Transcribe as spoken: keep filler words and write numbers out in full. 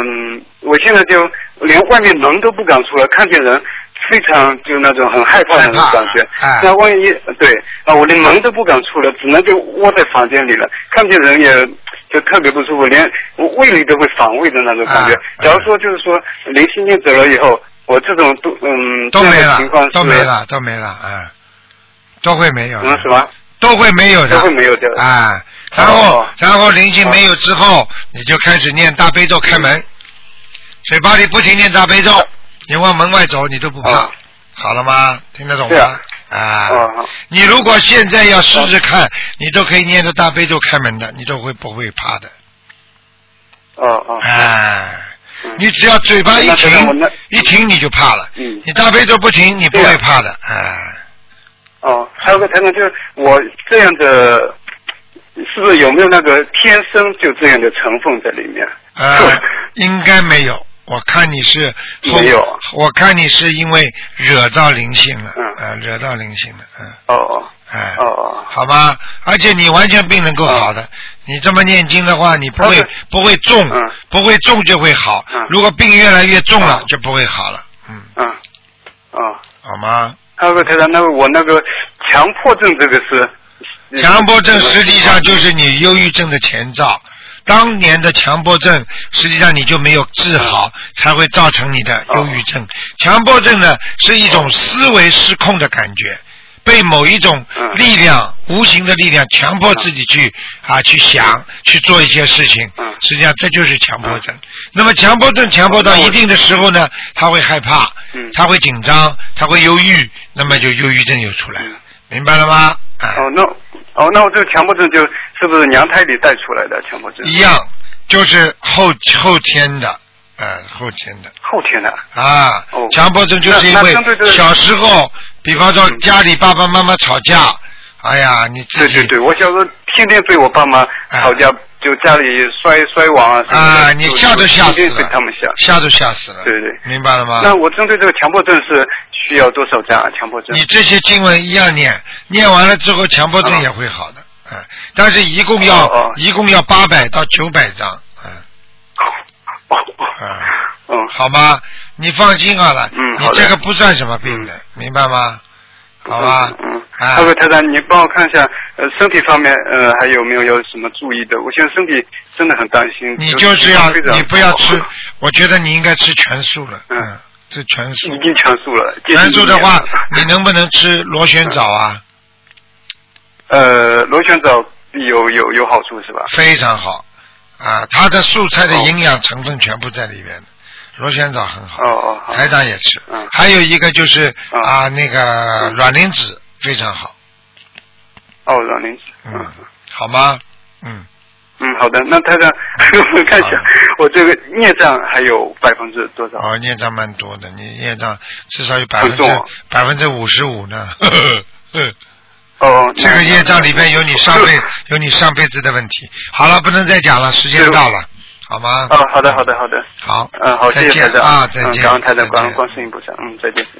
嗯，我现在就连外面门都不敢出来，看见人非常就那种很害怕的那种感觉。 哎、 那万一对啊，我连门都不敢出来，只能就窝在房间里了，看见人也就特别不舒服，连我胃里都会反胃的那种感觉。 啊、 假如说就是说灵性念走了以后，我这种都嗯都没了， 情况都没了，都没了，啊，都会没有。 嗯，什么？ 都会没有的， 都会没有的啊。然后， 哦、 然后灵性没有之后，你就开始念大悲咒开门，嘴巴里不停念大悲咒，你往门外走，你都不怕， 哦、 好了吗？听得懂吗？ 啊， 啊哦、 你如果现在要试试看，你都可以念着大悲咒开门的，你都会不会怕的？ 哦哦。 啊。 嗯、 你只要嘴巴一停，一停你就怕了。 嗯。 你大悲咒不停，你不会怕的。啊。 哦，还有个台长，就是我这样的，是不是有没有那个天生就这样的成分在里面？ 呃，应该没有。我看你是没有， 我看你是因为惹到灵性了， 嗯， 呃，惹到灵性了，嗯。 哦哦。 哎。 哦哦。 好吧，而且你完全病能够好的，哦、你这么念经的话，你不会、哦、不会重、 嗯， 不会重就会好。 嗯。 如果病越来越重了，嗯、就不会好了。嗯。 嗯。哦。 好吗？ 还有个台长，那个我那个强迫症这个是。 强迫症实际上就是你忧郁症的前兆。当年的强迫症，实际上你就没有治好，才会造成你的忧郁症。强迫症呢，是一种思维失控的感觉，被某一种力量、无形的力量强迫自己去啊去想、去做一些事情。实际上这就是强迫症。那么强迫症强迫到一定的时候呢，他会害怕，他会紧张，他会忧郁，那么就忧郁症就出来了。明白了吗？ 啊、哦，那哦，那我这个强迫症就是不是娘胎里带出来的强迫症？ 一样，就是后后天的，呃，后天的。 后天的。 啊， 哦、 强迫症就是因为小时候，比方说家里爸爸妈妈吵架，嗯、哎呀，你自己。 对对对，我小时候天天被我爸妈吵架，啊、就家里摔摔碗啊什么的。 啊，你吓都吓死了。 被他们吓。 吓都吓死了。 对对。 明白了吗？ 那我针对这个强迫症是。需要多少张啊？强迫症？ 你这些经文一样念，念完了之后，强迫症也会好的，嗯、啊，但是一共要、 哦哦、 一共要八百到九百张，嗯、啊， 哦， 嗯， 嗯， 好吗？你放心好了， 嗯， 你这个不算什么病的，嗯、明白吗？好吧， 嗯， 啊， 还有台长，你帮我看一下，呃，身体方面，呃，还有没有有什么注意的？我现在身体真的很担心。 你就是要，你不要吃，我觉得你应该吃全素了，嗯。嗯是全素， 已经全素了。 全素的话，你能不能吃螺旋藻啊？ 呃，螺旋藻有有有好处是吧？ 非常好啊，它的素菜的营养成分全部在里边。螺旋藻很好。 哦哦。 台长也吃。 嗯。 还有一个就是啊，那个卵磷脂非常好。 哦，卵磷脂。 嗯。好吗？嗯。 嗯，好的。那台长，我看一下，我这个孽障还有百分之多少？ 哦，孽障蛮多的，你孽障至少有百分之百分之五十五呢。 哦， 这个业障里边有你上辈有你上辈子的问题。好了，不能再讲了，时间到了，好吗？ 哦，好的，好的，好的。 好， 嗯，好，谢谢台长啊，再见。 感恩台长，感恩观世音菩萨，嗯，再见。